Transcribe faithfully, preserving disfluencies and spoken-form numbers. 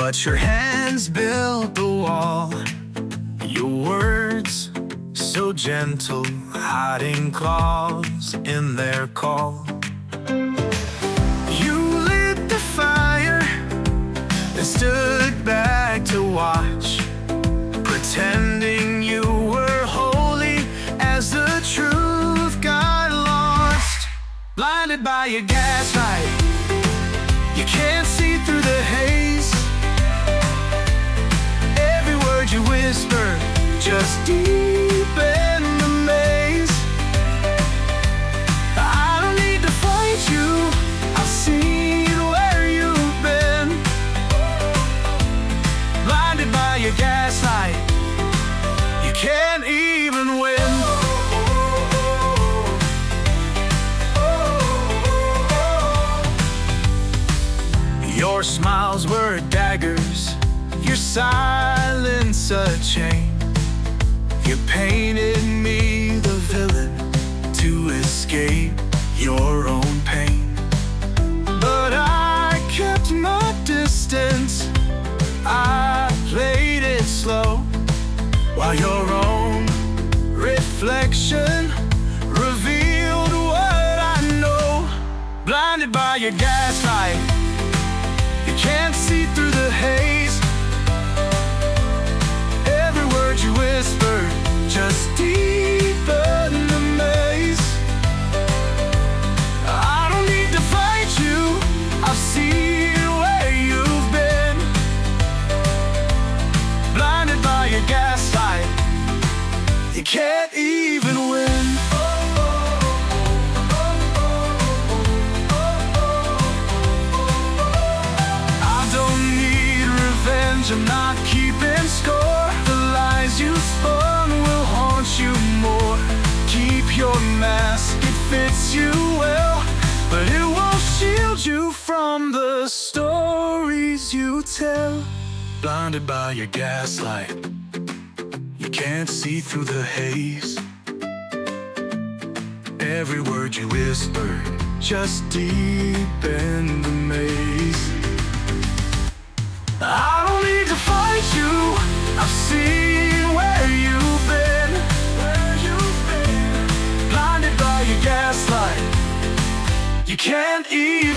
but your hands built the wall. Your words so gentle, hiding claws in their call. You lit the fire and stood back to watch, pretending you were holy as the truth got lost. Blinded by your gaslight, you can't see through the haze. Every word you whisper just deepen the maze. I don't need to fight you, I've seen where you've been. Blinded by your gaslight, you can't even win. Your smiles were daggers, your silence a chain. You painted me the villain to escape your own pain. But I kept my distance, I played it slow, while your own reflection revealed what I know. Blinded by your gaslight, you can't see through the haze. Every word you whispered just deepen the maze. I don't need to fight you, I've seen where you've been. Blinded by your gaslight, you can't even win. I'm not keeping score. The lies you spun will haunt you more. Keep your mask, it fits you well, but it won't shield you from the stories you tell. Blinded by your gaslight, you can't see through the haze. Every word you whispered just deepen the maze. I don't need to fight you, I've seen where you've been. Where you've been. Blinded by your gaslight, you can't even